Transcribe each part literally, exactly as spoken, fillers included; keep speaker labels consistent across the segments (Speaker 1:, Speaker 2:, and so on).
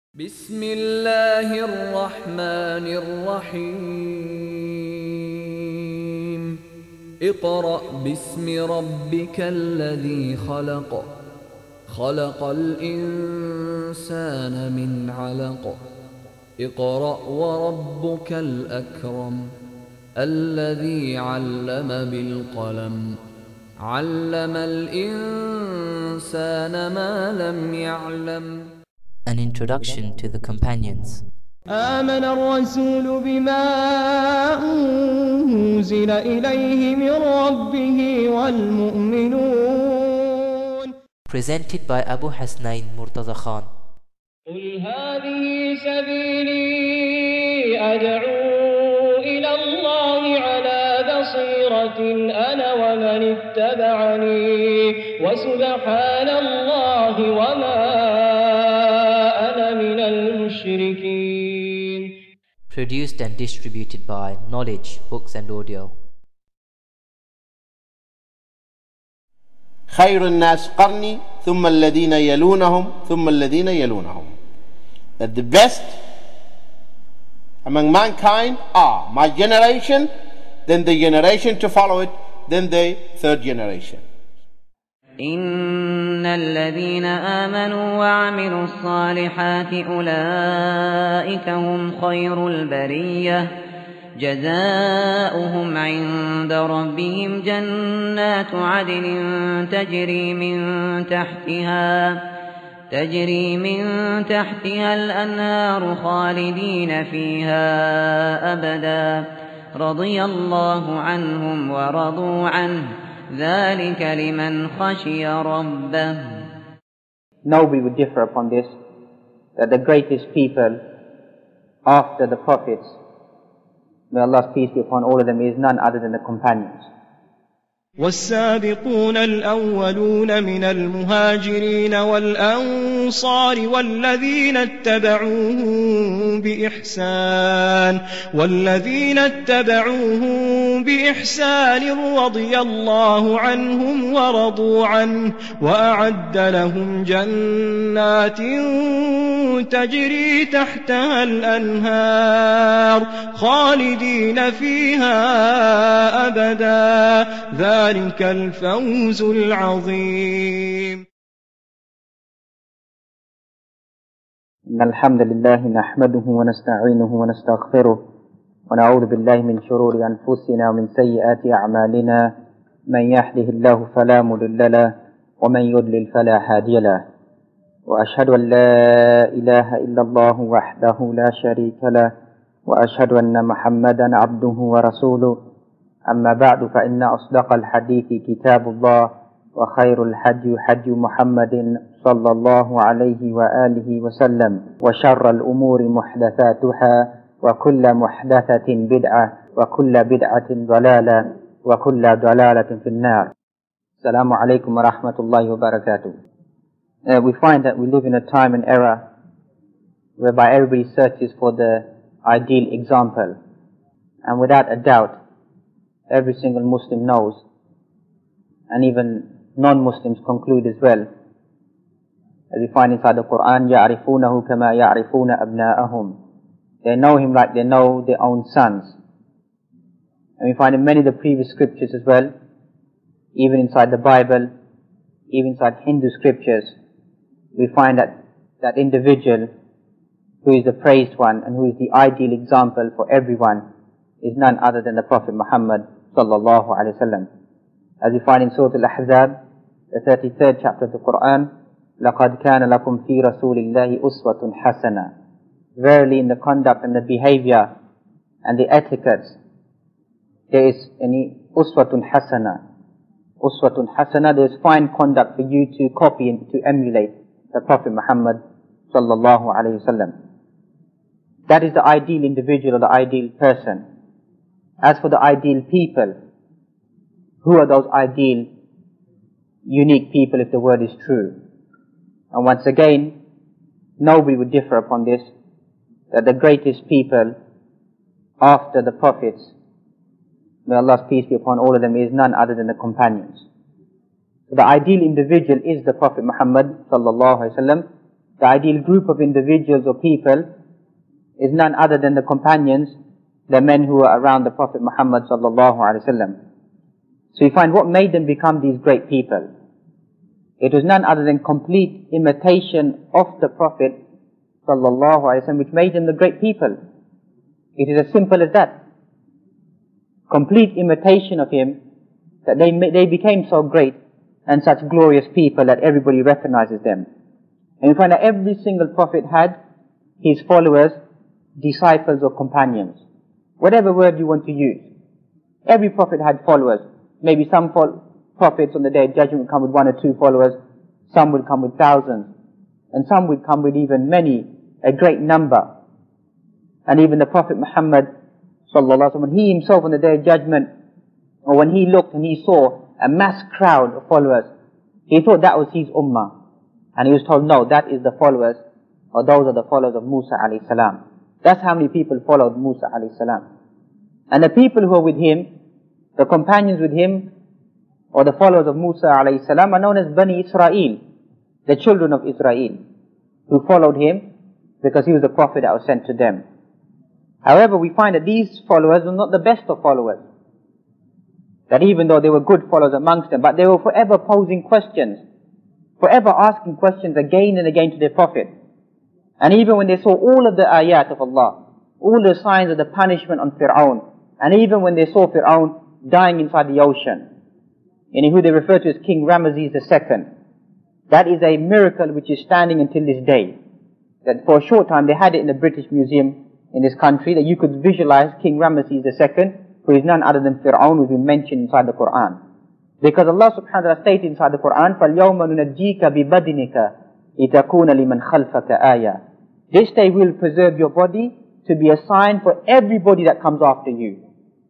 Speaker 1: بسم الله الرحمن الرحيم اقرأ باسم ربك الذي خلق خلق الإنسان من علق اقرأ وربك الأكرم الذي علم بالقلم علم الإنسان ما لم يعلم.
Speaker 2: An introduction to the companions.
Speaker 3: آمن الرسول بما أنزل إليه من ربه والمؤمنون.
Speaker 2: Presented by Abu Hasnain Murtaza Khan.
Speaker 3: قل هذه سبيلي أدعو إلى الله على بصيرة أنا ومن اتبعني وسبحان الله وما أنا من المشركين.
Speaker 2: Produced and distributed by Knowledge Books and Audio.
Speaker 4: خير الناس قرني ثم الذين يلونهم ثم الذين يلونهم. That the best among mankind are my generation, then the generation to follow it, then the third generation.
Speaker 5: إن الذين آمنوا وعملوا الصالحات أولئك هم خير البرية جزاؤهم عند ربهم جنات عدن تجري من تحتها تجري من تحتها الأنهار خالدين فيها أبدا رضي الله عنهم ورضوا عنه ذلك لمن خشي ربه.
Speaker 6: Nobody would differ upon this, that the greatest people after the prophets, may Allah's peace be upon all of them, is none other than the companions.
Speaker 3: والسابقون الأولون من المهاجرين والأنصار والذين اتبعوهم بإحسان والذين اتبعوهم بإحسان رضي الله عنهم ورضوا عنه وأعد لهم جنات تجري تحتها الأنهار خالدين فيها أبدا ذلك الفوز العظيم.
Speaker 6: إن الحمد لله نحمده ونستعينه ونستغفره ونعوذ بالله من شرور أنفسنا ومن سيئات أعمالنا من يهده الله فلا مضل له ومن يضلل فلا هادي له وأشهد أن لا إله إلا الله وحده لا شريك له وأشهد أن محمدا عبده ورسوله. أما بعد فإن أصدق الحديث كتاب الله وخير الحدي حدي محمد صلى الله عليه وآله وسلم وشر الأمور محدثاتها وكل محدثة بدعة وكل بدعة ضلالة وكل ضلالة في النار. السلام عليكم ورحمة الله وبركاته. Uh, we find that we live in a time and era whereby everybody searches for the ideal example, and without a doubt every single Muslim knows, and even non-Muslims conclude as well, as we find inside the Quran, يَعْرِفُونَهُ كَمَا يَعْرِفُونَ أَبْنَاءَهُم. They know him like they know their own sons. And we find in many of the previous scriptures as well, even inside the Bible, even inside Hindu scriptures, we find that that individual who is the praised one and who is the ideal example for everyone is none other than the Prophet Muhammad sallallahu alaihi wasallam. As we find in Surah Al-Ahzab, the thirty-third chapter of the Quran, لَقَدْ كَانَ لَكُمْ فِي رَسُولِ اللَّهِ أُسْوَةٌ حَسَنَةٌ. Verily in the conduct and the behavior and the etiquettes, there is any uswatun hasana. Uswatun hasana, there is fine conduct for you to copy and to emulate the Prophet Muhammad sallallahu alaihi wasallam. That is the ideal individual or the ideal person. As for the ideal people, who are those ideal, unique people if the word is true? And once again, nobody would differ upon this, that the greatest people after the prophets, may Allah's peace be upon all of them, is none other than the companions. So the ideal individual is the Prophet Muhammad sallallahu alaihi wasallam, the ideal group of individuals or people is none other than the companions, the men who were around the Prophet Muhammad sallallahu alaihi wasallam. So we find what made them become these great people. It was none other than complete imitation of the Prophet sallallahu alaihi wasallam, which made them the great people. It is as simple as that. Complete imitation of him, that they they became so great and such glorious people that everybody recognizes them. And we find that every single prophet had his followers, disciples or companions. Whatever word you want to use. Every prophet had followers. Maybe some fo- prophets on the day of judgment would come with one or two followers. Some would come with thousands. And some would come with even many, a great number. And even the Prophet Muhammad sallallahu alaihi wasallam, when he himself on the day of judgment, or when he looked and he saw a mass crowd of followers, he thought that was his ummah. And he was told, no, that is the followers, or those are the followers of Musa alayhi salam. That's how many people followed Musa alayhi salam. And the people who are with him, the companions with him, or the followers of Musa alayhi salam, are known as Bani Israel, the children of Israel, who followed him because he was the prophet that was sent to them. However, we find that these followers were not the best of followers. That even though they were good followers amongst them, but they were forever posing questions, forever asking questions again and again to their Prophet. And even when they saw all of the ayat of Allah, all the signs of the punishment on Fir'aun, and even when they saw Fir'aun dying inside the ocean, and who they refer to as King Ramesses the second, that is a miracle which is standing until this day. That for a short time they had it in the British Museum in this country, that you could visualize King Ramesses the second, who is none other than Fir'aun, who has been mentioned inside the Quran. Because Allah subhanahu wa ta'ala stated inside the Quran, فَالْيَوْمَ نُنَجِّيكَ بِبَدِنِكَ لِتَكُونَ لِمَنْ خَلْفَكَ آيَةً. This day we will preserve your body to be a sign for everybody that comes after you.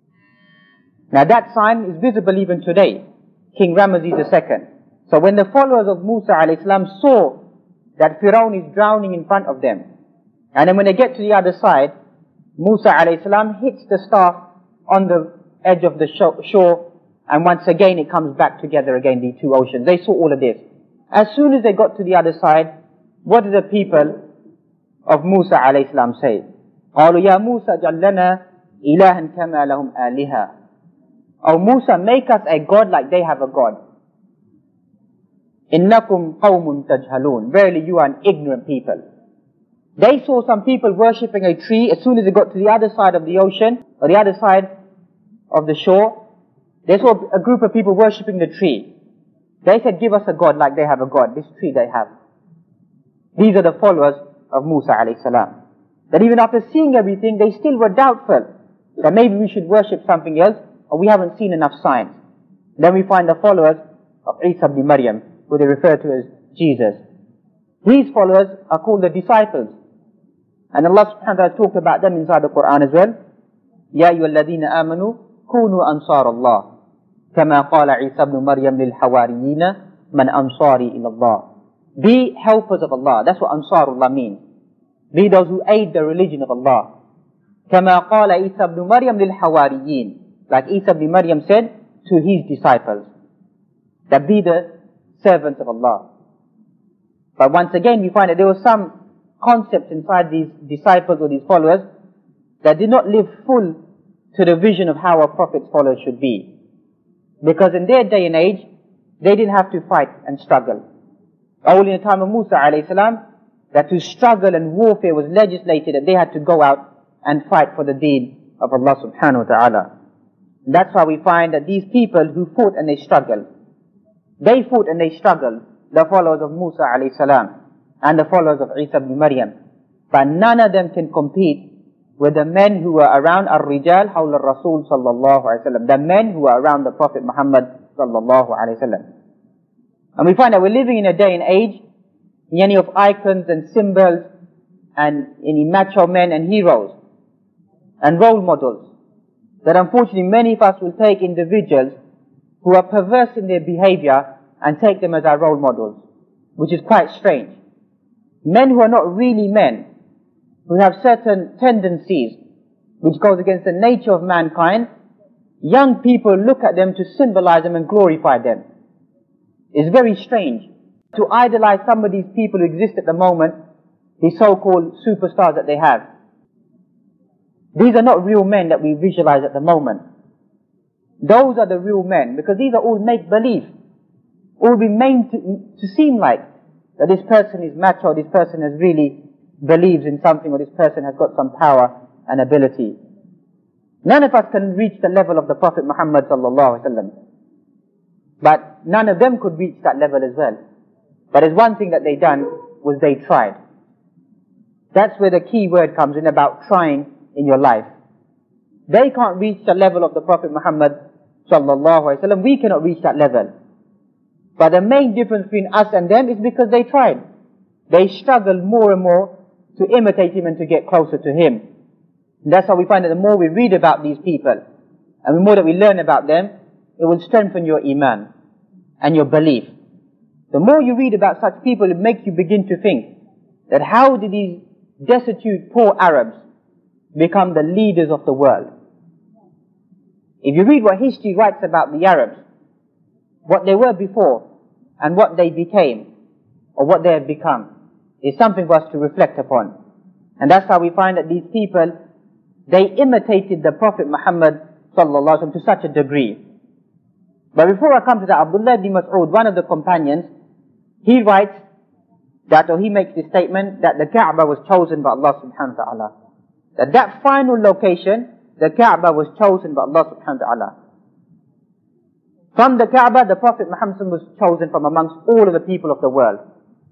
Speaker 6: Now that sign is visible even today, King Ramesses the second. So when the followers of Musa alayhi salam saw that Fir'aun is drowning in front of them, and then when they get to the other side, Musa alayhi salam hits the staff on the edge of the shore, and once again it comes back together again, the two oceans. They saw all of this. As soon as they got to the other side, what did the people of Musa alayhi salam say? قالوا يا موسى اجعل لنا إلها كما لهم آلهة. O Musa, make us a god like they have a god. إنكم قوم تجهلون. Verily you are an ignorant people. They saw some people worshipping a tree. As soon as they got to the other side of the ocean, or the other side of the shore, they saw a group of people worshipping the tree. They said, give us a god like they have a god, this tree they have. These are the followers of Musa alayhi salam. That even after seeing everything, they still were doubtful that maybe we should worship something else, or we haven't seen enough signs. Then we find the followers of Isa ibn Maryam, who they refer to as Jesus. These followers are called the disciples. And Allah subhanahu wa ta'ala talked about them inside the Quran as well. يَا أَيُّهَا الَّذِينَ آمَنُوا كُونُوا أَنصَارَ اللَّهِ كَمَا قَالَ عِيسَى ibn Maryam لِلْحَوَارِيِّينَ مَنْ أَنصَارِي إِلَى اللَّهِ. Be helpers of Allah. That's what Ansarullah means. Be those who aid the religion of Allah. كَمَا قَالَ عِيسَى ibn Maryam لِلْحَوَارِيِّينَ. Like Isa ibn Maryam said to his disciples, that be the servants of Allah. But once again we find that there were some concepts inside these disciples or these followers that did not live full to the vision of how a prophet's followers should be. Because in their day and age, they didn't have to fight and struggle. Only in the time of Musa alayhi salam, that to struggle and warfare was legislated, that they had to go out and fight for the deen of Allah subhanahu wa ta'ala. And that's why we find that these people who fought and they struggled, they fought and they struggled, the followers of Musa alayhi salam and the followers of Isa ibn Maryam. But none of them can compete with the men who were around Ar-Rijal Hawla Rasul sallallahu alayhi wa sallam, the men who were around the Prophet Muhammad sallallahu alayhi wa sallam. And we find that we're living in a day and age, many of icons and symbols and any macho men and heroes and role models, that unfortunately many of us will take individuals who are perverse in their behavior and take them as our role models, which is quite strange. Men who are not really men, who have certain tendencies which goes against the nature of mankind, young people look at them to symbolize them and glorify them. It's very strange. to idolize some of these people who exist at the moment, these so-called superstars that they have. These are not real men that we visualize at the moment. Those are the real men, because these are all make-believe. All been made to, to seem like that this person is macho, this person has really believes in something, or this person has got some power and ability. None of us can reach the level of the Prophet Muhammad sallallahu alaihi wasallam. But none of them could reach that level as well. But there's one thing that they done, was they tried. That's where the key word comes in about trying in your life. They can't reach the level of the Prophet Muhammad sallallahu alaihi wasallam. We cannot reach that level. But the main difference between us and them is because they tried. They struggled more and more to imitate him and to get closer to him. And that's how we find that the more we read about these people, and the more that we learn about them, it will strengthen your iman and your belief. The more you read about such people, it makes you begin to think that how did these destitute, poor Arabs become the leaders of the world? If you read what history writes about the Arabs, what they were before and what they became, or what they have become, is something for us to reflect upon. And that's how we find that these people, they imitated the Prophet Muhammad sallallahu alaihi wasallam to such a degree. But before I come to that, Abdullah ibn Mas'ud, one of the companions, he writes that, or he makes this statement, that the Kaaba was chosen by Allah subhanahu wa ta'ala. That that final location, the Kaaba was chosen by Allah subhanahu wa ta'ala. From the Kaaba, the Prophet Muhammad was chosen from amongst all of the people of the world.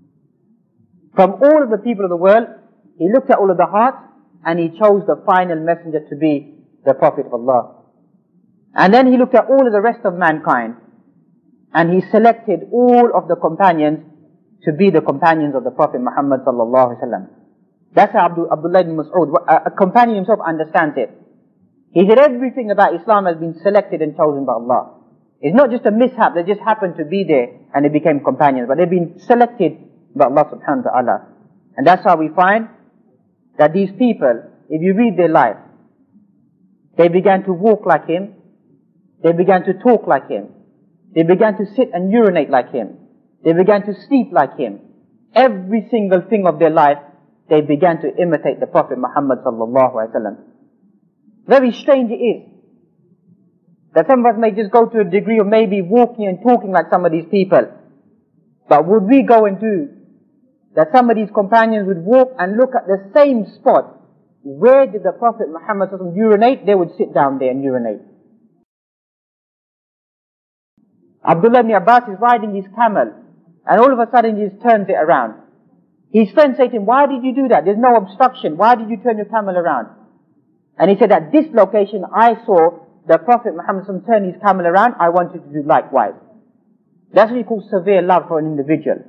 Speaker 6: From all of the people of the world, he looked at all of the hearts, and he chose the final messenger to be the Prophet of Allah. And then he looked at all of the rest of mankind, and he selected all of the companions to be the companions of the Prophet Muhammad sallallahu alaihi wasallam. That's how Abdul, Abdullah ibn Mas'ud, a companion himself, understands it. He said everything about Islam has been selected and chosen by Allah. It's not just a mishap that just happened to be there and they became companions, but they've been selected by Allah subhanahu wa ta'ala. And that's how we find that these people, if you read their life, they began to walk like him, they began to talk like him, they began to sit and urinate like him, they began to sleep like him. Every single thing of their life, they began to imitate the Prophet Muhammad sallallahu alaihi wasallam. Very strange it is that some of us may just go to a degree of maybe walking and talking like some of these people. But would we go and do that some of these companions would walk and look at the same spot? Where did the Prophet Muhammad sallallahu alaihi wasallam urinate? They would sit down there and urinate. Abdullah ibn Abbas is riding his camel, and all of a sudden he just turns it around. His friends say to him, why did you do that? There's no obstruction. Why did you turn your camel around? And he said, at this location I saw the Prophet Muhammad sallallahu alaihi wasallam turn his camel around. I wanted to do likewise. That's what he calls severe love for an individual.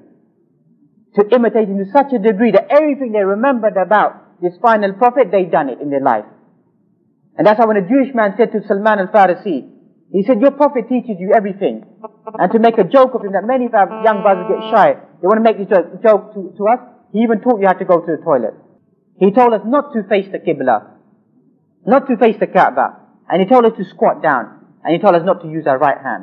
Speaker 6: To imitate him to such a degree that everything they remembered about this final prophet, they've done it in their life. And that's how when a Jewish man said to Salman al-Farisi, he said, your prophet teaches you everything. And to make a joke of him, that many of our young brothers get shy, they want to make this joke to, to us, he even taught you how to go to the toilet. He told us not to face the Qibla, not to face the Kaaba, and he told us to squat down, and he told us not to use our right hand.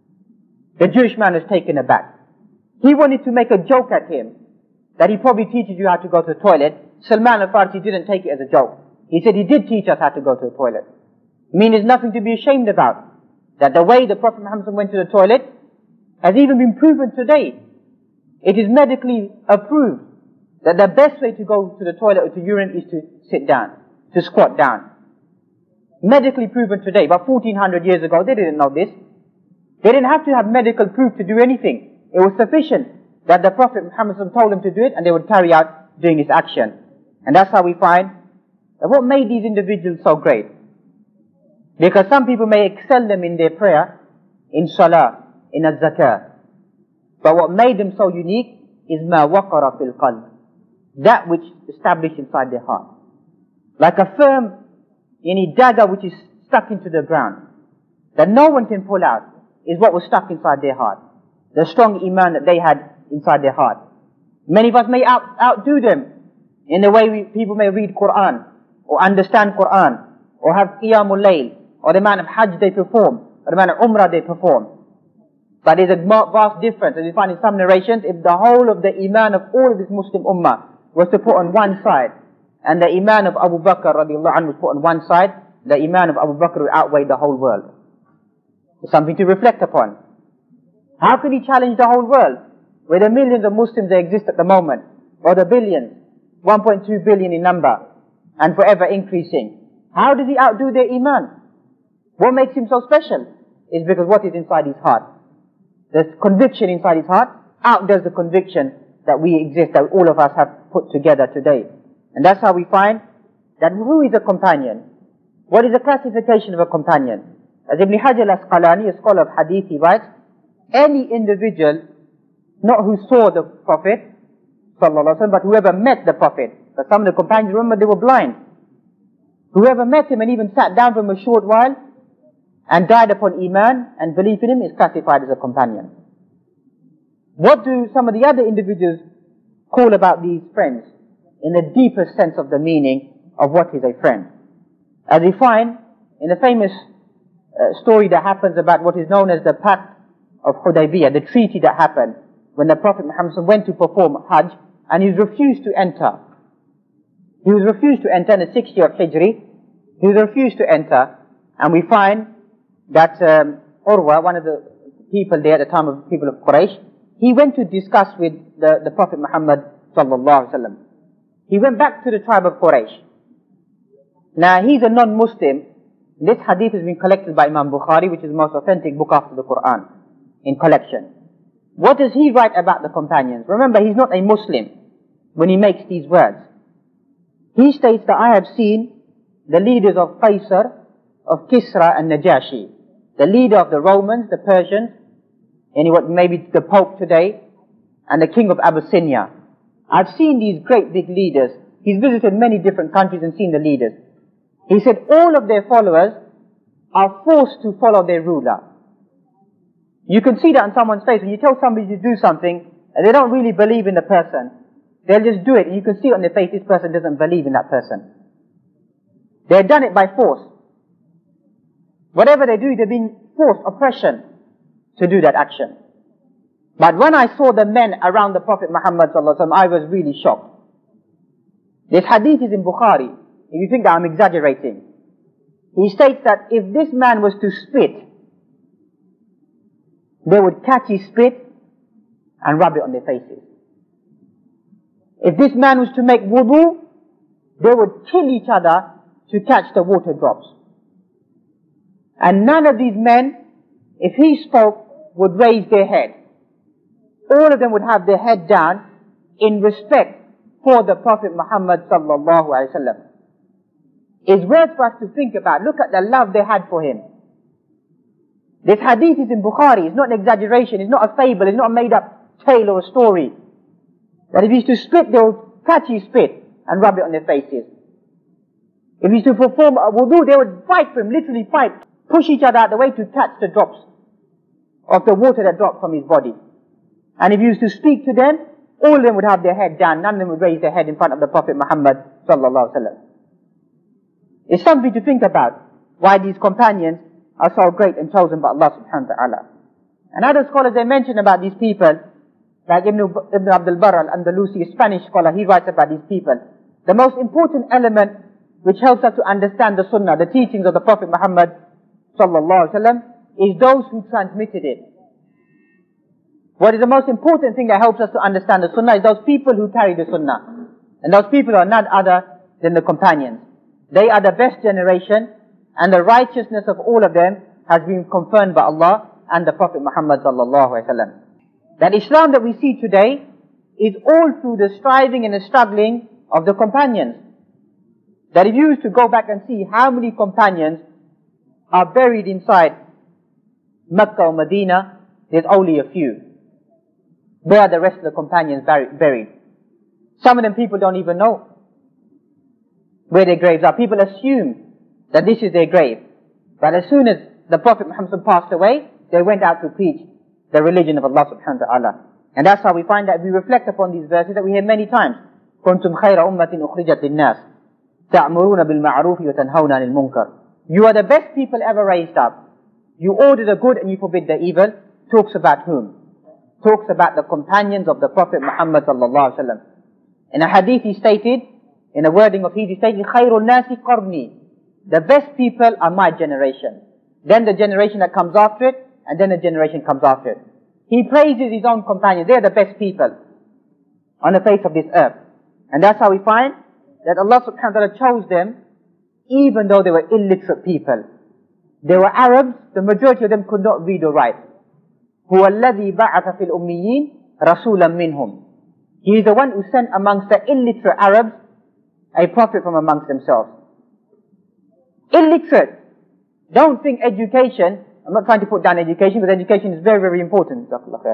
Speaker 6: The Jewish man was taken aback. He wanted to make a joke at him, that he probably teaches you how to go to the toilet. Salman al-Farsi didn't take it as a joke. He said he did teach us how to go to the toilet. I mean, there's nothing to be ashamed about. That the way the Prophet Muhammad went to the toilet has even been proven today. It is medically approved that the best way to go to the toilet or to urinate is to sit down, to squat down. Medically proven today. About fourteen hundred years ago, they didn't know this. They didn't have to have medical proof to do anything. It was sufficient that the Prophet Muhammad told them to do it, and they would carry out doing this action. And that's how we find that what made these individuals so great. Because some people may excel them in their prayer, in salah, in az-zakah. But what made them so unique is ma waqara fil qalb, that which established inside their heart. Like a firm, any dagger which is stuck into the ground, that no one can pull out, is what was stuck inside their heart. The strong iman that they had inside their heart. Many of us may out, outdo them in the way we, people may read Quran, or understand Quran, or have qiyamul layl, or the amount of hajj they perform, or the amount of umrah they perform. But there's a vast difference, as we find in some narrations. If the whole of the iman of all of this Muslim ummah was to put on one side, and the iman of Abu Bakr radiallahu anhu was put on one side, the iman of Abu Bakr would outweigh the whole world. It's something to reflect upon. How could he challenge the whole world, with the millions of Muslims that exist at the moment, or the billions, one point two billion in number, and forever increasing? How does he outdo their iman? What makes him so special? Is because what is inside his heart. The conviction inside his heart outdoes the conviction that we exist, that all of us have put together today. And that's how we find that who is a companion? What is the classification of a companion? As Ibn Hajar al-Asqalani, a scholar of hadith, he writes, any individual, not who saw the Prophet, sallallahu alaihi wasallam, but whoever met the Prophet. Because some of the companions, remember, they were blind. Whoever met him and even sat down for him a short while, and died upon iman and belief in him, is classified as a companion. What do some of the other individuals call about these friends in the deepest sense of the meaning of what is a friend? As we find in the famous uh, story that happens about what is known as the Pact of Hudaybiyah, the treaty that happened when the Prophet Muhammad went to perform Hajj, and he was refused to enter. He was refused to enter in the sixth year of Hijri. He was refused to enter, and we find that um, Urwa, one of the people there at the time of the people of Quraysh, he went to discuss with the, the Prophet Muhammad sallallahu alaihi wasallam. He went back to the tribe of Quraysh. Now he's a non-Muslim. This hadith has been collected by Imam Bukhari, which is the most authentic book after the Quran in collection. What does he write about the companions? Remember, he's not a Muslim when he makes these words. He states that I have seen the leaders of Qaisar, of Kisra and Najashi, the leader of the Romans, the Persians, and what maybe the Pope today, and the king of Abyssinia. I've seen these great big leaders. He's visited many different countries and seen the leaders. He said all of their followers are forced to follow their ruler. You can see that on someone's face. When you tell somebody to do something, and they don't really believe in the person, they'll just do it, and you can see on their face this person doesn't believe in that person. They've done it by force. Whatever they do, they've been forced, oppression, to do that action. But when I saw the men around the Prophet Muhammad sallallahu alaihi wasallam, I was really shocked. This hadith is in Bukhari. If you think that I'm exaggerating, he states that if this man was to spit, they would catch his spit and rub it on their faces. If this man was to make wudu, they would kill each other to catch the water drops. And none of these men, if he spoke, would raise their head. All of them would have their head down in respect for the Prophet Muhammad sallallahu alaihi wasallam. It's worth for us to think about. Look at the love they had for him. This hadith is in Bukhari. It's not an exaggeration. It's not a fable. It's not a made-up tale or a story. That if he used to spit, they would catch his spit and rub it on their faces. If he used to perform a wudu, they would fight for him, literally fight, push each other out of the way to catch the drops of the water that dropped from his body. And if he used to speak to them, all of them would have their head down. None of them would raise their head in front of the Prophet Muhammad sallallahu alaihi wasallam. It's something to think about, why these companions are so great and chosen by Allah subhanahu wa ta'ala. And other scholars, they mention about these people, like Ibn, Ibn Abdul Barr al-Andalusi, a Spanish scholar, he writes about these people. The most important element which helps us to understand the Sunnah, the teachings of the Prophet Muhammad sallallahu alaihi wasallam, is those who transmitted it. What is the most important thing that helps us to understand the Sunnah is those people who carry the Sunnah. And those people are none other than the companions. They are the best generation, and the righteousness of all of them has been confirmed by Allah and the Prophet Muhammad sallallahu alaihi wasallam. That Islam that we see today is all through the striving and the struggling of the companions. That if you used to go back and see how many companions are buried inside Mecca or Medina, there's only a few. Where are the rest of the companions buried? Some of them people don't even know where their graves are. People assume that this is their grave. But as soon as the Prophet Muhammad passed away, they went out to preach the religion of Allah subhanahu wa ta'ala. And that's how we find that we reflect upon these verses that we hear many times. كُنْتُمْ خَيْرَ أُمَّةٍ أُخْرِجَتْ لِلنَّاسِ تَأْمُرُونَ بِالْمَعْرُوفِ وَتَنْهَوْنَ عَنِ الْمُنْكَرِ. You are the best people ever raised up. You order the good and you forbid the evil. talks about whom? Talks about the companions of the Prophet Muhammad sallallahu alaihi wasallam. In a hadith he stated, in a wording of his, he stated, Khairul nasi qarni. The best people are my generation. Then the generation that comes after it, and then the generation comes after it. He praises his own companions. They are the best people on the face of this earth. And that's how we find that Allah subhanahu wa ta'ala chose them, even though they were illiterate people. They were Arabs, the majority of them could not read or write. هُوَ الَّذِي بَعَثَ فِي الْأُمِّيِّينَ رَسُولًا مِّنْهُمْ. He is the one who sent amongst the illiterate Arabs a prophet from amongst themselves. Illiterate. Don't think education, I'm not trying to put down education, because education is very, very important.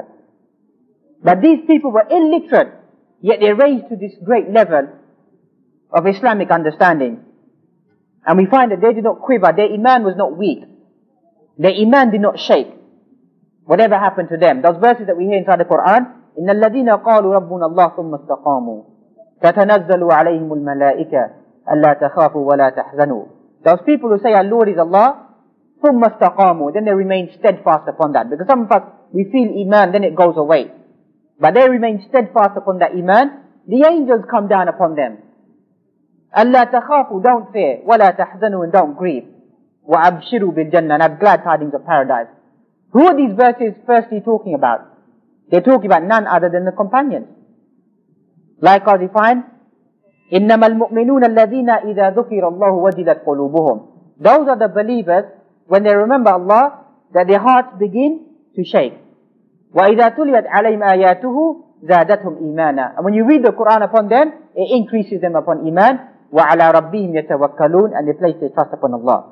Speaker 6: But these people were illiterate, yet they raised to this great level of Islamic understanding. And we find that they did not quiver, their iman was not weak. Their iman did not shake. Whatever happened to them. Those verses that we hear inside the Quran, إِنَّ الَّذِينَ قَالُوا رَبُّنَا اللَّهُ ثُمَّ اسْتَقَامُوا تَتَنَزَّلُ عَلَيْهِمُ الْمَلَائِكَةُ أَلَّا تَخَافُوا وَلَا تَحْزَنُوا. Those people who say our Lord is Allah, ثُمَّ اسْتَقَامُوا, then they remain steadfast upon that. Because some of us, we feel iman, then it goes away. But they remain steadfast upon that iman. The angels come down upon them. أَلَّا تَخَافُوا, don't fear, وَلَا تَحْزَنُوا, and don't grieve. وَأَبْشِرُوا بِالْجَنَّةِ, and have glad tidings of paradise. Who are these verses firstly talking about? They're talking about none other than the companions. Likewise we find, إِنَّمَا الْمُؤْمِنُونَ الَّذِينَ إِذَا ذُكِرَ اللَّهُ وَجِلَتْ قُلُوبُهُم. Those are the believers, when they remember Allah, that their hearts begin to shake. وَإِذَا تُلِيَتْ عَلَيْهِمْ آيَاتُهُ زَادَتْهُمْ إِيمَانًا. And when you read the Quran upon them, it increases them upon iman. وَعَلَى رَبِّهِمْ يَتَوَكَّلُونَ, and they place their trust upon Allah.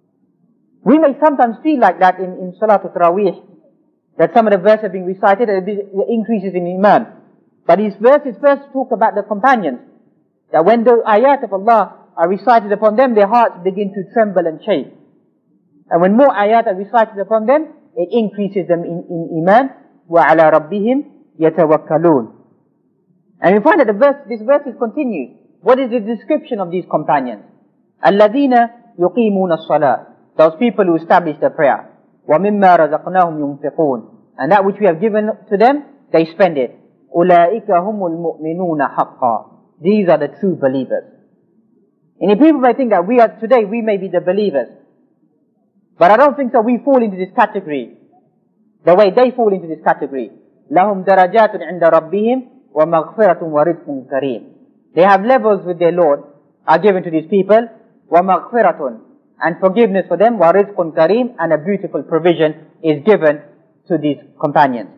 Speaker 6: We may sometimes feel like that in, in Salatul Taraweeh, that some of the verses are being recited, and it increases in iman. But these verses first talk about the companions, that when the ayat of Allah are recited upon them, their hearts begin to tremble and shake. And when more ayat are recited upon them, it increases them in, in iman. وَعَلَى رَبِّهِمْ يَتَوَكَّلُونَ. And we find that the verse, this verse continues. What is the description of these companions? الَّذِينَ يُقِيمُونَ الصَّلَاةِ. Those people who establish the prayer. وَمِمَّا رَزَقْنَاهُمْ يُنْفِقُونَ. And that which we have given to them, they spend it. أُولَٰئِكَ هُمُ الْمُؤْمِنُونَ حَقًّا. These are the true believers. And if people may think that we are, today we may be the believers. But I don't think so we fall into this category. The way they fall into this category. لَهُمْ دَرَجَاتٌ عِنْدَ رَبِّهِمْ وَمَغْفِرَةٌ وَرِزْقٌ كَرِيمٌ. They have levels with their Lord, are given to these people. وَمَغْفِرَةٌ, and forgiveness for them. وَرِزْقٌ كَرِيمٌ, and a beautiful provision is given to these companions.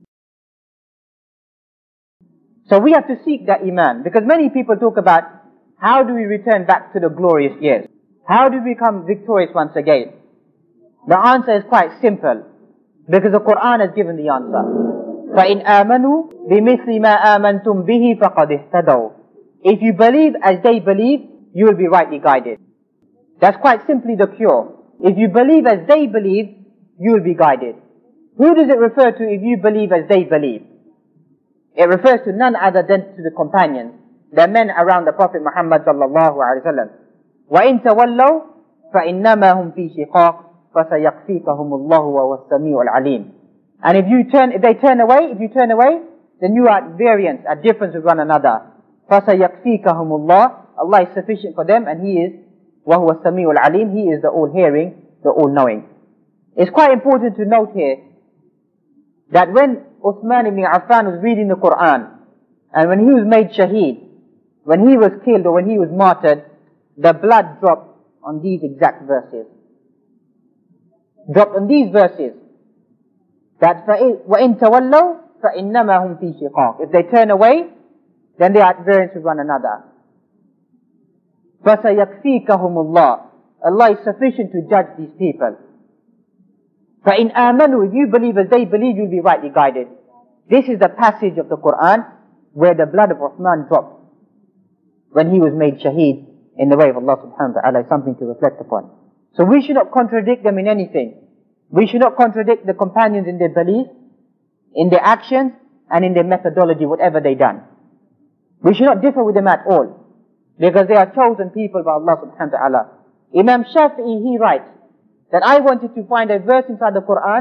Speaker 6: So we have to seek that iman. Because many people talk about, how do we return back to the glorious years? How do we become victorious once again? The answer is quite simple. Because the Quran has given the answer. فَإِنْ آمَنُوا بِمِثْلِ مَا آمَنْتُمْ بِهِ فَقَدْ اهْتَدَوْا. If you believe as they believe, you will be rightly guided. That's quite simply the cure. If you believe as they believe, you will be guided. Who does it refer to if you believe as they believe? It refers to none other than to the companions, the men around the Prophet Muhammad sallallahu alaihi wasallam. وَإِن تَوَلَّوْا فَإِنَّمَا هُمْ فِي شِقَاقٍ فَسَيَكْفِيكَهُمُ اللَّهُ وَهُوَ السَّمِيعُ الْعَلِيمُ. And if you turn, if they turn away, if you turn away, then you are at variance, at difference with one another. فَسَيَكْفِيكَهُمُ اللَّهُ. Allah is sufficient for them, and He is وَهُوَ السَّمِيعُ الْعَلِيمُ. He is the all-hearing, the all-knowing. It's quite important to note here that when Uthman ibn Affan was reading the Quran, and when he was made shaheed, when he was killed or when he was martyred, the blood dropped on these exact verses. Dropped on these verses. That وَإِن تَوَلَّوْا فَإِنَّمَا هُمْ فِي شِقَاقٍ. If they turn away, then they are at variance with one another. فَسَيَكْفِيكَهُمُ اللَّهُ. Allah is sufficient to judge these people. فَإِنْ آمَنُوا. If you believe as they believe, you'll be rightly guided. This is the passage of the Quran where the blood of Uthman dropped when he was made shaheed in the way of Allah subhanahu wa ta'ala. Is something to reflect upon. So we should not contradict them in anything. We should not contradict the companions in their belief, in their actions, and in their methodology, whatever they done. We should not differ with them at all, because they are chosen people by Allah subhanahu wa ta'ala. Imam Shafi'i, he writes that I wanted to find a verse inside the Quran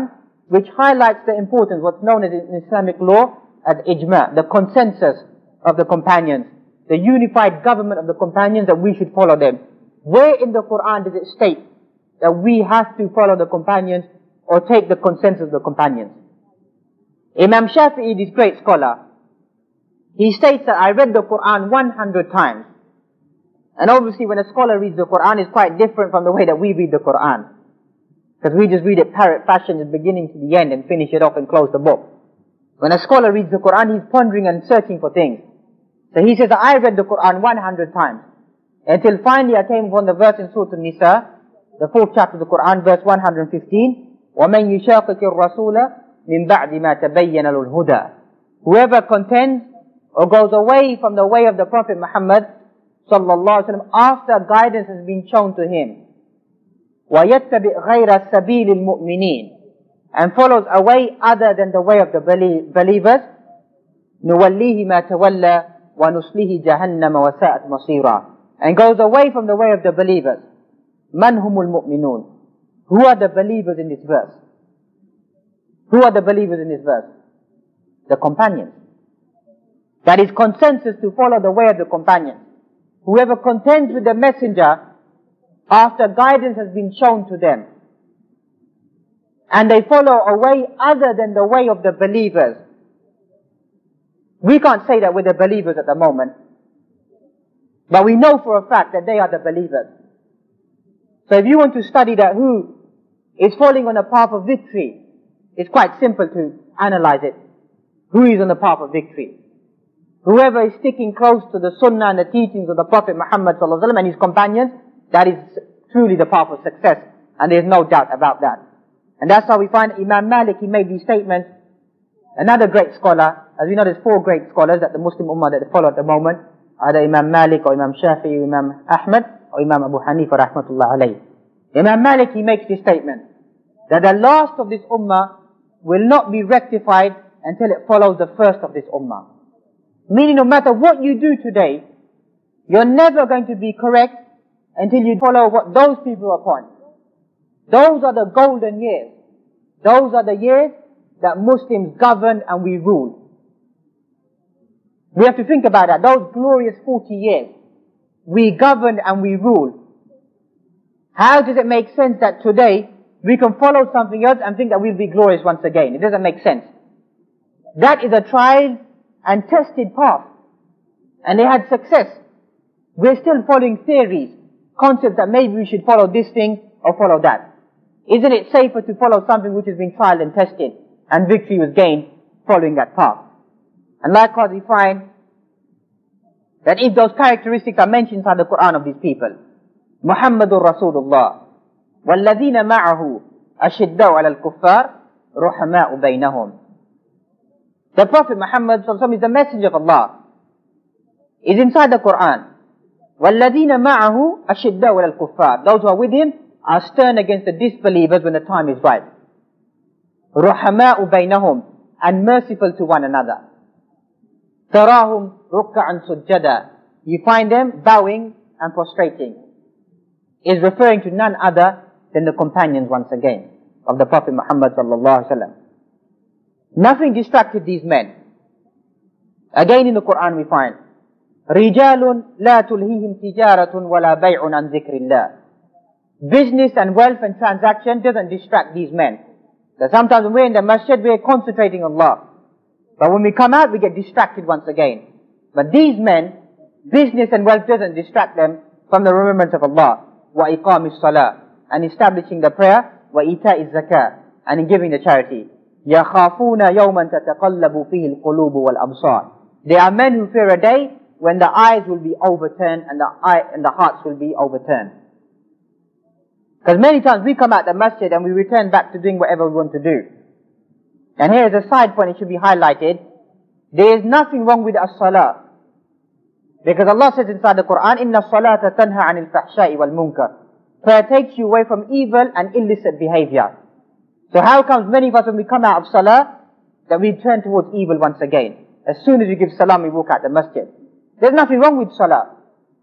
Speaker 6: which highlights the importance, what's known as in Islamic law as ijma, the consensus of the companions, the unified government of the companions, that we should follow them. Where in the Quran does it state that we have to follow the companions or take the consensus of the companions? Imam Shafi'i, this great scholar, he states that I read the Quran one hundred times. And obviously when a scholar reads the Quran, it's quite different from the way that we read the Quran. Because we just read it parrot fashion, the beginning to the end, and finish it off and close the book. When a scholar reads the Quran, he's pondering and searching for things. So he says that I read the Quran one hundred times. Until finally I came upon the verse in Surah An-Nisa, the fourth chapter of the Quran, verse one hundred fifteen. وَمَنْ يُشَاقِقِ الرَّسُولَ مِنْ بَعْدِ مَا تَبَيَّنَ لَهُ الْهُدَى. Whoever contends or goes away from the way of the Prophet Muhammad sallallahu alaihi wasallam after guidance has been shown to him, وَيَتَّبِعْ غَيْرَ سَبِيلِ الْمُؤْمِنِينَ, and follows a way other than the way of the believers, نُوَلِّهِ مَا تَوَلَّى وَنُصْلِهِ جَهَنَّمَ وَسَاءَتْ مَصِيرًا, and goes away from the way of the believers. مَنْ هُمُ الْمُؤْمِنُونَ. Who are the believers in this verse? Who are the believers in this verse? The companions. That is consensus to follow the way of the companions. Whoever contends with the messenger after guidance has been shown to them, and they follow a way other than the way of the believers. We can't say that we're the believers at the moment, but we know for a fact that they are the believers. So if you want to study that who is falling on the path of victory, it's quite simple to analyze it. Who is on the path of victory? Whoever is sticking close to the sunnah and the teachings of the Prophet Muhammad sallallahu alaihi wasallam and his companions, that is truly the path of success, and there's no doubt about that. And that's how we find Imam Malik, he made these statements. Another great scholar, as we know there's four great scholars that the Muslim Ummah that follow at the moment, either Imam Malik or Imam Shafi'i or Imam Ahmad or Imam Abu Hanifa rahmatullah alayhi. Imam Malik, he makes this statement, that the last of this Ummah will not be rectified until it follows the first of this Ummah. Meaning no matter what you do today, you're never going to be correct until you follow what those people are upon. Those are the golden years. Those are the years that Muslims governed and we ruled. We have to think about that. Those glorious forty years. We governed and we ruled. How does it make sense that today we can follow something else and think that we'll be glorious once again? It doesn't make sense. That is a tried and tested path. And they had success. We're still following theories, concepts that maybe we should follow this thing or follow that. Isn't it safer to follow something which has been tried and tested and victory was gained following that path? And likewise we find that if those characteristics are mentioned inside the Quran of these people, Muhammadur Rasulullah, وَالَّذِينَ مَعَهُ أَشِدَّوْا عَلَى الْكُفَّارِ رُحَمَاءُ بَيْنَهُمْ. The Prophet Muhammad is the messenger of Allah. Is inside the Quran. وَالَّذِينَ مَعَهُ أَشِدَّوْا عَلَى الْكُفَّارِ. Those who are with him are stern against the disbelievers when the time is right. رُحَمَاءُ بَيْنَهُمْ, and merciful to one another. تَرَاهُمْ رُكَّعًا سُجَّدًا. You find them bowing and prostrating. Is referring to none other than the companions once again of the Prophet Muhammad sallallahu alaihi wasallam. Nothing distracted these men. Again in the Quran we find رِجَالٌ لَا تُلْهِهِمْ تِجَارَةٌ وَلَا بَيْعٌ عَنْ ذِكْرِ اللَّهِ. Business and wealth and transaction doesn't distract these men. So sometimes when we're in the masjid, we're concentrating on Allah. But when we come out, we get distracted once again. But these men, business and wealth doesn't distract them from the remembrance of Allah. وَإِقَامِ الصَّلَاةِ, and establishing the prayer. وَإِيتَاءِ الزَّكَاةِ, and in giving the charity. يَخَافُونَ يَوْمًا تَتَقَلَّبُ فِيهِ الْقُلُوبُ وَالْأَبْصَارِ. They are men who fear a day when the eyes will be overturned and the eye and the hearts will be overturned. Because many times we come out the masjid and we return back to doing whatever we want to do. And here is a side point, it should be highlighted. There is nothing wrong with as-salah. Because Allah says inside the Quran, إِنَّ الصَّلَاةَ تَنْهَى عَنِ الْفَحْشَاءِ وَالْمُنْكَرِ. Prayer takes you away from evil and illicit behavior. So how comes many of us when we come out of salah, that we turn towards evil once again? As soon as we give salam, we walk out the masjid. There's nothing wrong with salah.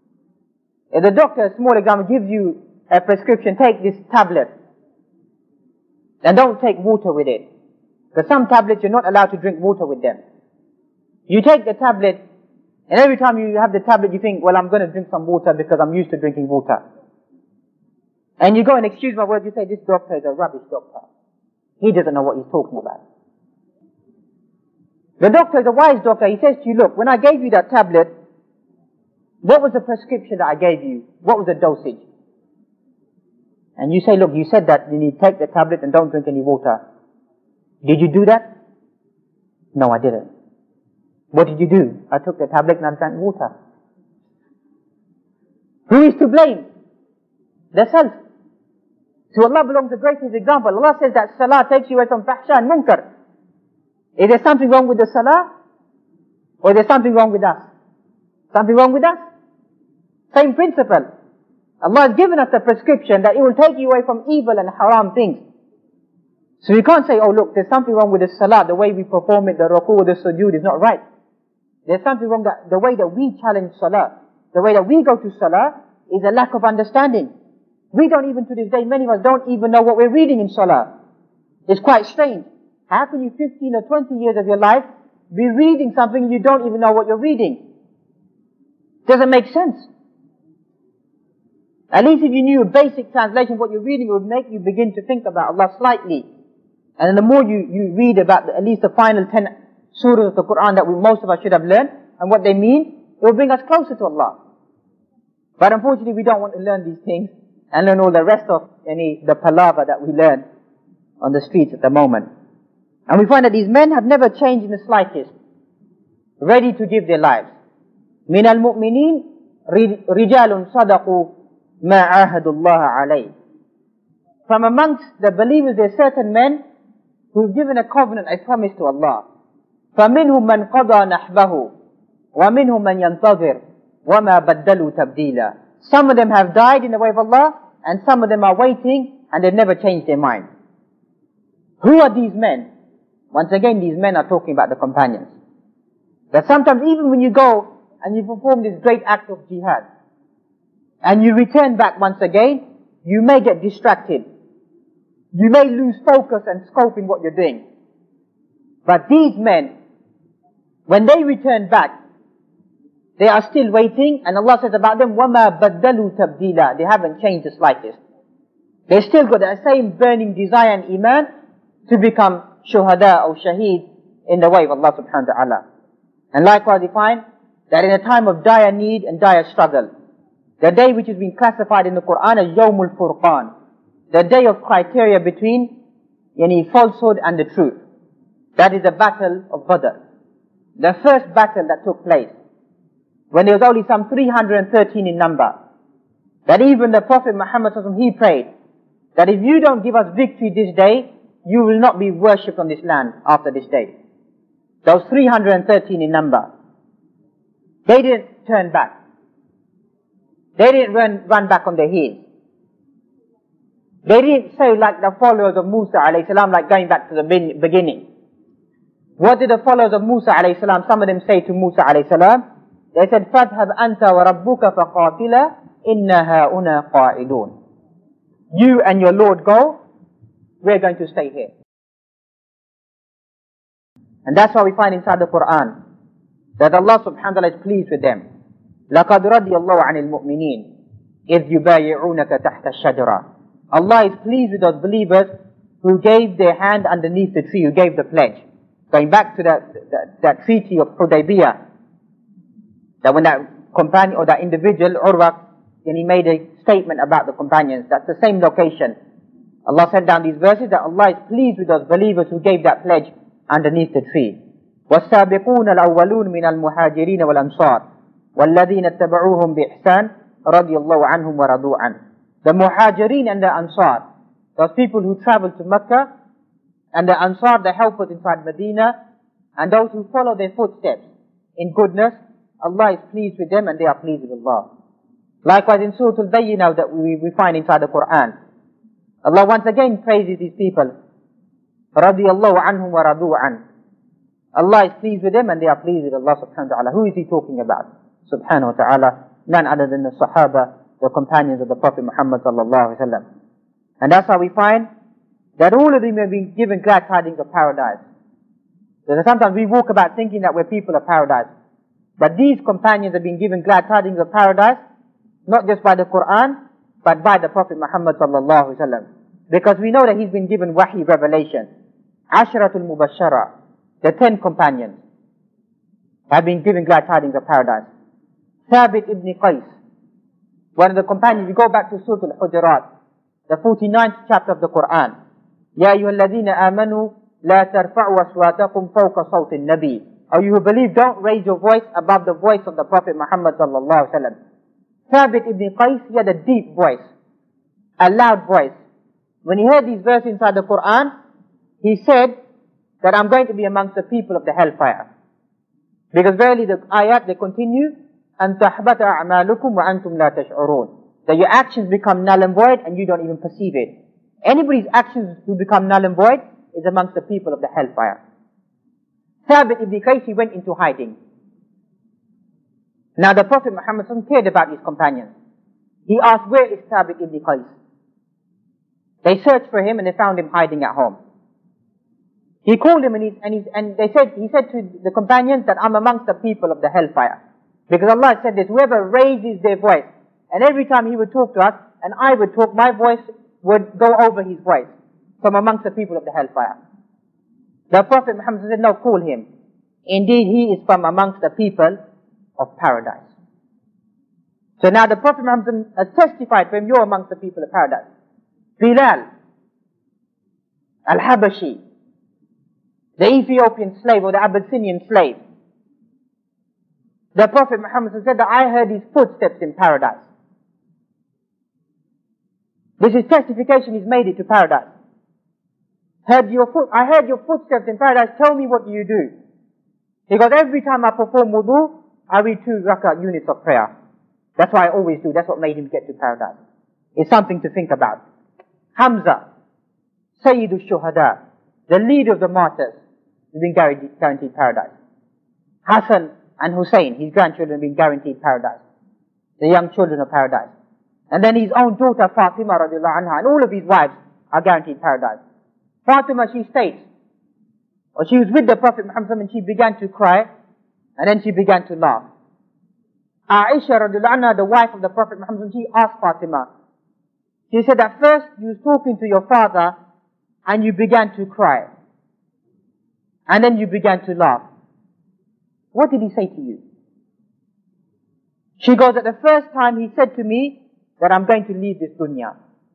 Speaker 6: If the doctor, a small example, gives you a prescription, take this tablet. And don't take water with it. Because some tablets you're not allowed to drink water with them. You take the tablet, and every time you have the tablet you think, well, I'm going to drink some water because I'm used to drinking water. And you go and excuse my words, you say, this doctor is a rubbish doctor. He doesn't know what he's talking about. The doctor is a wise doctor. He says to you, look, when I gave you that tablet, what was the prescription that I gave you? What was the dosage? And you say, look, you said that you need to take the tablet and don't drink any water. Did you do that? No, I didn't. What did you do? I took the tablet and I drank water. Who is to blame? The self. To Allah belongs the greatest example. Allah says that salah takes you away from fahsha and munkar. Is there something wrong with the salah? Or is there something wrong with us? Something wrong with us? Same principle. Allah has given us the prescription that it will take you away from evil and haram things. So you can't say, oh look, there's something wrong with the salah, the way we perform it, the ruku, the sujood is not right. There's something wrong that the way that we challenge salah, the way that we go to salah is a lack of understanding. We don't even to this day, many of us don't even know what we're reading in salah. It's quite strange. How can you fifteen or twenty years of your life be reading something and you don't even know what you're reading? Doesn't make sense. At least if you knew a basic translation of what you're reading, it would make you begin to think about Allah slightly. And then the more you, you read about the, at least the final ten surahs of the Quran that we, most of us should have learned, and what they mean, it will bring us closer to Allah. But unfortunately we don't want to learn these things and learn all the rest of any the palaver that we learn on the streets at the moment. And we find that these men have never changed in the slightest, ready to give their lives. مِنَ الْمُؤْمِنِينَ رِجَالٌ صَدَقُوا مَا عَاهَدُوا اللَّهَ عَلَيْهِ. From amongst the believers there are certain men who have given a covenant, a promise to Allah. فَمِنْهُمْ مَنْ قَضَى نَحْبَهُ وَمِنْهُمْ مَنْ يَنْتَظِرُ وَمَا بَدَّلُوا تَبْدِيلًا. Some of them have died in the way of Allah, and some of them are waiting, and they've never changed their mind. Who are these men? Once again, these men are talking about the companions. That sometimes even when you go and you perform this great act of jihad, and you return back once again, you may get distracted. You may lose focus and scope in what you're doing. But these men, when they return back, they are still waiting, and Allah says about them, وَمَا بَدَّلُوا تَبْدِيلًا. They haven't changed the slightest. They still got that same burning desire and iman to become shuhada or shaheed in the way of Allah subhanahu wa ta'ala. And likewise we find that in a time of dire need and dire struggle, the day which has been classified in the Quran as Yawmul Furqan, the day of criteria between yani, falsehood and the truth. That is the battle of Badr. The first battle that took place, when there was only some three hundred thirteen in number. That even the Prophet Muhammad, he prayed, that if you don't give us victory this day, you will not be worshipped on this land after this day. Those three hundred thirteen in number. They didn't turn back. They didn't run, run back on their heels. They didn't say like the followers of Musa alayhi salam, like going back to the beginning. What did the followers of Musa alayhi salam, some of them say to Musa alayhi salam? They said, فَاذْهَبْ أَنْتَ وَرَبُّكَ فَقَاتِلَا إِنَّا هَؤُنَا قَاعِدُونَ. You and your Lord go, we're going to stay here. And that's why we find inside the Quran that Allah subhanahu wa ta'ala is pleased with them. لَقَدْ رَضِيَ اللَّهُ عَنِ الْمُؤْمِنِينَ إِذْ يُبَايِعُونَكَ تَحْتَ الشَّجَرَةِ. Allah is pleased with those believers who gave their hand underneath the tree, who gave the pledge. Going back to that, that, that treaty of Hudaybiyah, that when that companion or that individual, Urwa, then he made a statement about the companions. That's the same location. Allah sent down these verses that Allah is pleased with those believers who gave that pledge underneath the tree. وَالسَّابِقُونَ الْأَوَّلُونَ مِنَ الْمُهَاجِرِينَ وَالْأَنصَارِ وَالَّذِينَ اتَّبَعُوهُمْ بِإِحْسَانٍ رَضِيَ اللَّهُ عَنْهُمْ وَرَضُوا عَنْهُ. The Muhajirin and the Ansar, those people who traveled to Mecca, and the Ansar, the helpers inside Medina, and those who follow their footsteps in goodness, Allah is pleased with them and they are pleased with Allah. Likewise in Surah Al-Bayyinah that we, we find inside the Quran, Allah once again praises these people. رَضِيَ اللَّهُ عَنْهُمْ وَرَضُوا عَنْهُ. Allah is pleased with them and they are pleased with Allah subhanahu wa ta'ala. Who is he talking about? Subhanahu wa ta'ala. None other than the Sahaba, the companions of the Prophet Muhammad sallallahu alaihi wasallam. And that's how we find that all of them have been given glad tidings of paradise. So sometimes we walk about thinking that we're people of paradise. But these companions have been given glad tidings of paradise, not just by the Quran, but by the Prophet Muhammad sallallahu alaihi wasallam. Because we know that he's been given wahi revelation. Asharatul Mubashara, the ten companions, have been given glad tidings of paradise. Thabit ibn Qais, one of the companions, we go back to Surah Al-Hujurat, the forty-ninth chapter of the Quran. Ya ayyuhalladhina amanu la tarfa'u aswatakum fawqa sawti an-nabi. Or you who believe, don't raise your voice above the voice of the Prophet Muhammad sallallahu alaihi wasallam. Thabit ibn Qais, he had a deep voice, a loud voice. When he heard these verses inside the Quran, he said that I'm going to be amongst the people of the hellfire. Because verily the ayat, they continue, أَن تَحْبَتَ أَعْمَالُكُمْ وَأَنْتُمْ لَا تَشْعُرُونَ. That your actions become null and void and you don't even perceive it. Anybody's actions who become null and void is amongst the people of the hellfire. Thabit ibn Qais, he went into hiding. Now the Prophet Muhammad cared about his companions. He asked, where is Thabit ibn Qais? They searched for him and they found him hiding at home. He called him and, he, and, he, and they said, he said to the companions that I'm amongst the people of the hellfire. Because Allah said this, whoever raises their voice, and every time he would talk to us, and I would talk, my voice would go over his voice. From amongst the people of the hellfire. The Prophet Muhammad said, no, call him. Indeed, he is from amongst the people of paradise. So now the Prophet Muhammad has testified for him, you're amongst the people of paradise. Bilal, Al-Habashi, the Ethiopian slave or the Abyssinian slave. The Prophet Muhammad said that I heard his footsteps in paradise. This is testification, he's made it to paradise. Heard your foot, I heard your footsteps in paradise, tell me what do you do? Because every time I perform wudu, I read two rakat units of prayer. That's what I always do, that's what made him get to paradise. It's something to think about. Hamza, Sayyidul Shuhada, the leader of the martyrs, has been guaranteed, guaranteed paradise. Hassan and Hussein, his grandchildren, have been guaranteed paradise. The young children of paradise. And then his own daughter Fatima radiallahu anha, and all of his wives are guaranteed paradise. Fatima, she states, or she was with the Prophet Muhammad and she began to cry, and then she began to laugh. Aisha radiallahu anha, the wife of the Prophet Muhammad, she asked Fatima, she said that first you was talking to your father and you began to cry. And then you began to laugh. What did he say to you? She goes, at the first time he said to me that I'm going to leave this dunya.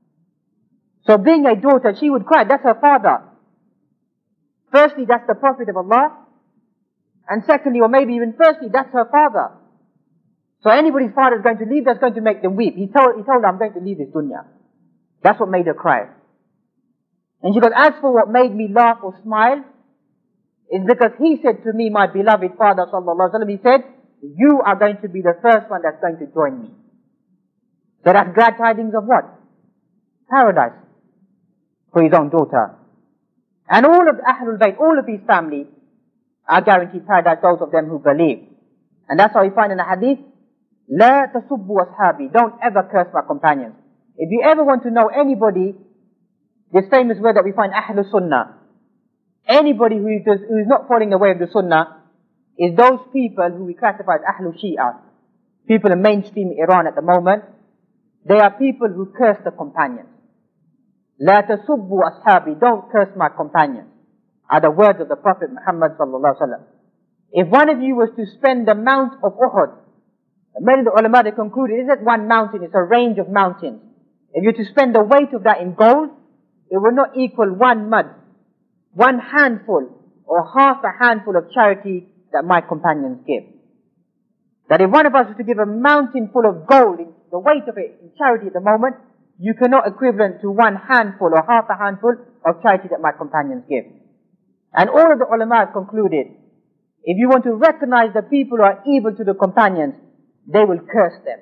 Speaker 6: So being a daughter, she would cry. That's her father. Firstly, that's the Prophet of Allah. And secondly, or maybe even firstly, that's her father. So anybody's father is going to leave, that's going to make them weep. He told, he told her, I'm going to leave this dunya. That's what made her cry. And she goes, as for what made me laugh or smile, is because he said to me, my beloved father, sallallahu alaihi wasallam, he said, you are going to be the first one that's going to join me. So that's glad tidings of what? Paradise. For his own daughter. And all of Ahlul Bayt, all of his family, are guaranteed paradise, those of them who believe. And that's how we find in the hadith, La tasubbu ashabi, don't ever curse my companions. If you ever want to know anybody, this famous word that we find, Ahlul Sunnah, anybody who is, who is not following the way of the Sunnah, is those people who we classify as Ahlul Shia. People in mainstream Iran at the moment, they are people who curse the companions. La tasubbu ashabi, don't curse my companions, are the words of the Prophet Muhammad sallallahu alaihi wasallam. If one of you was to spend the mount of Uhud, many of the ulama, they concluded, it isn't one mountain, it's a range of mountains. If you were to spend the weight of that in gold, it would not equal one mud, one handful, or half a handful of charity that my companions give. That if one of us was to give a mountain full of gold, the weight of it in charity at the moment, you cannot equivalent to one handful or half a handful of charity that my companions give. And all of the ulama have concluded, if you want to recognize the people who are evil to the companions, they will curse them.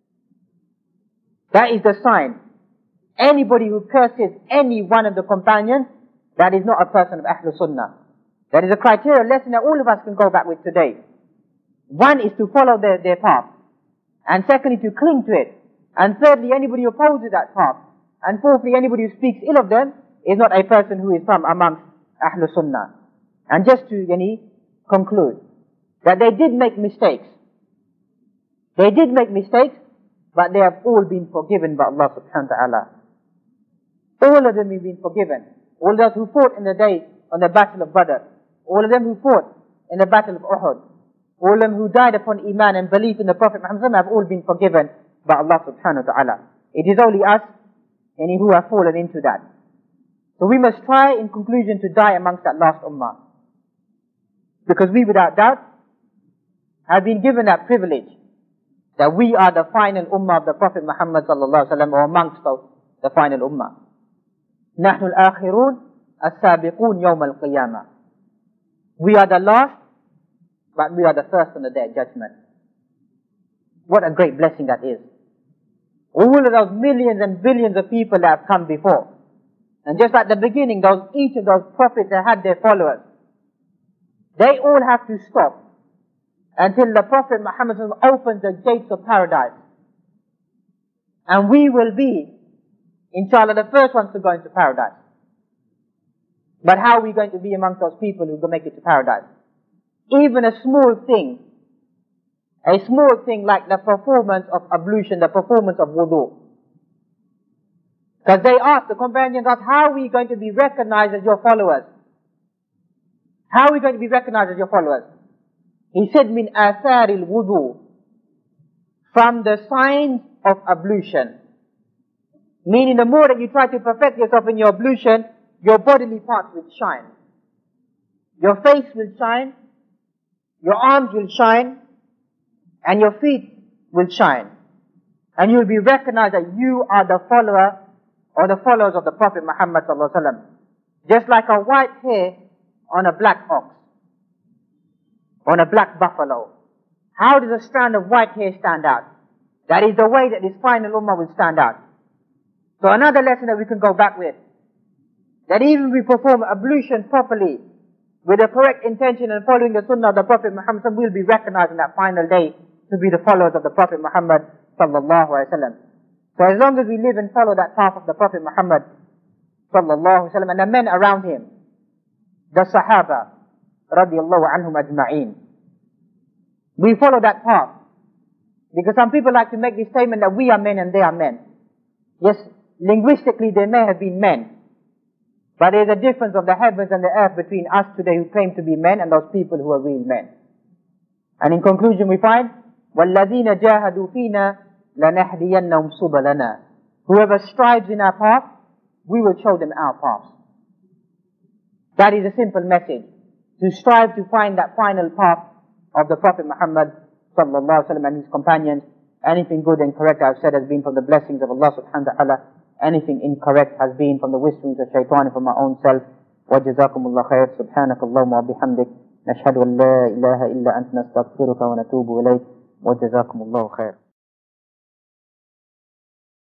Speaker 6: That is the sign. Anybody who curses any one of the companions, that is not a person of Ahlul Sunnah. That is a criteria, a lesson that all of us can go back with today. One is to follow their, their path. And secondly, to cling to it. And thirdly, anybody who opposes that path. And fourthly, anybody who speaks ill of them is not a person who is from amongst Ahlul Sunnah. And just to yani, conclude, that they did make mistakes. They did make mistakes, but they have all been forgiven by Allah subhanahu wa ta'ala. All of them have been forgiven. All those who fought in the day on the battle of Badr, all of them who fought in the battle of Uhud, all of them who died upon Iman and belief in the Prophet Muhammad have all been forgiven by Allah subhanahu wa ta'ala. It is only us and who have fallen into that. So we must try in conclusion to die amongst that last ummah. Because we without doubt have been given that privilege that we are the final ummah of the Prophet Muhammad sallallahu alaihi wasallam, or amongst the final ummah. نحن الآخرون السابقون يوم القيامة. We are the last, but we are the first on the day of judgment. What a great blessing that is. All of those millions and billions of people that have come before. And just at the beginning, those, each of those prophets that had their followers, they all have to stop until the Prophet Muhammad opens the gates of paradise. And we will be, inshallah, the first ones to go into paradise. But how are we going to be amongst those people who will make it to paradise? Even a small thing, a small thing like the performance of ablution, the performance of wudu. Because they asked, the companions asked, how are we going to be recognized as your followers? How are we going to be recognized as your followers? He said, min atharil wudu, from the signs of ablution. Meaning the more that you try to perfect yourself in your ablution, your bodily parts will shine. Your face will shine, your arms will shine, and your feet will shine. And you will be recognized that you are the follower or the followers of the Prophet Muhammad sallallahu alaihi wasallam. Just like a white hair on a black ox, on a black buffalo. How does a strand of white hair stand out? That is the way that this final ummah will stand out. So another lesson that we can go back with, that even if we perform ablution properly, with the correct intention and following the sunnah of the Prophet Muhammad, we'll be recognized in that final day to be the followers of the Prophet Muhammad sallallahu alaihi wasallam. So as long as we live and follow that path of the Prophet Muhammad sallallahu alaihi wasallam and the men around him, the Sahaba radiyallahu anhum ajma'een, we follow that path. Because some people like to make this statement that we are men and they are men. Yes, linguistically they may have been men, but there is a difference of the heavens and the earth between us today who claim to be men and those people who are real men. And in conclusion we find, وَالَّذِينَ جَاهَدُوا فِينَا لَنَهْدِيَنَّهُمْ سُبَلَنَا. Whoever strives in our path, we will show them our path. That is a simple message. To strive to find that final path of the Prophet Muhammad sallallahu alaihi wasallam and his companions. Anything good and correct I've said has been from the blessings of Allah subhanahu wa ta'ala. Anything incorrect has been from the whisperings of shaitan and from my own self. وَجَزَاكُمُ اللَّهُ خَيْرًا سُبْحَانَكَ اللَّهُمَّ وَبِحَمْدِكَ نَشْهَدُ أَن لَا إِلَهَ إِلَّا أَنْتَ نَسْتَغْفِرُكَ وَنَتُوبُ إِلَيْكَ وَجَزَاكُمُ اللَّهُ خَيْرًا.